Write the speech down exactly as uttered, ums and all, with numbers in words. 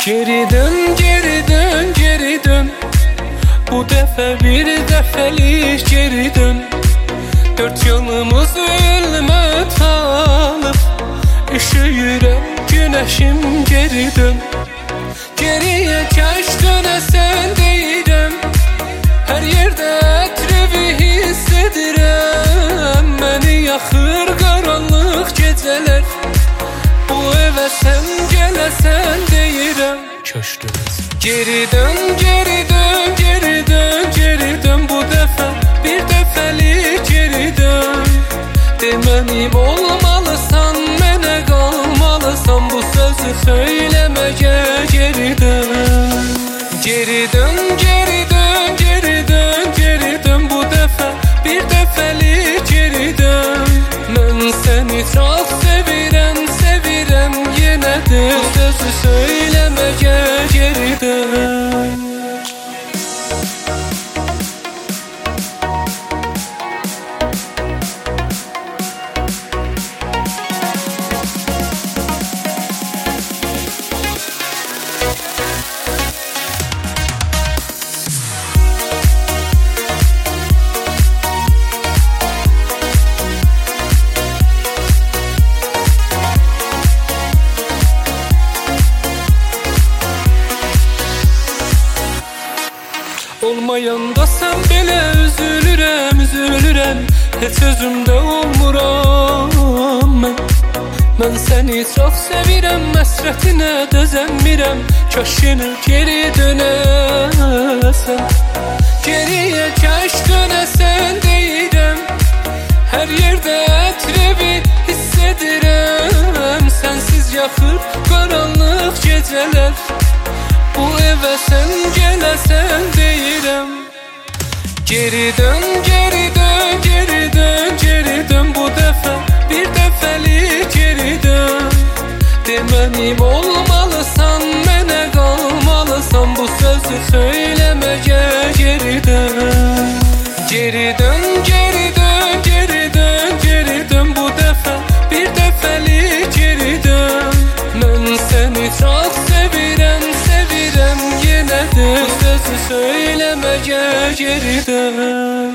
Geri dön, geri dön, geri dön. Bu dəfə bir dəfəlik geri dön. Dört yanımız ölmə talıb, üşüyürəm günəşim geri dön. Geriyə kaş dönəsən deyirəm, hər yerdə ətrini hiss edirəm. Məni yaxır qaranlıq gecələr, bu evə sən gələsən deyirəm. Kaş dönəsən. Geri dön, geri dön, geri dön, geri dön. Bu dəfə bir dəfəlik geri dön. Demənim olmalısan, mənə qalmalısan. Bu sözü söyləməyə geri dön. Geri dön, geri dön, geri dön, geri dön. Bu dəfə bir dəfəlik geri dön. Mən səni çox sevirəm, sevirəm yenə də. Bu sözü söyləməyə geri dön. Olmayanda sən belə üzülürəm, üzülürəm. Heç özümdə olmuram mən. Mən səni çox sevirəm, həsrətinə dözəmirəm. Kaş yenə geri dönəsən. Geriyə kaş dönəsən deyirəm, hər yerdə ətrini hiss edirəm. Sənsiz yaxır qaranlıq gecələr, bu evə sən gələsən deyirəm. Geri dön, geri dön, geri dön, geri dön. Bu dəfə bir dəfəlik geri dön. Demənim olmalısan, mənə qalmalısan. Bu sözü söyləməyə geri dön. Geri dön, geri dön, geri dön, geri dön. Bu dəfə bir dəfəlik geri dön. Mən səni çox sevirəm, sevirəm yenə də. Bu sözü söyləməyə geri dön.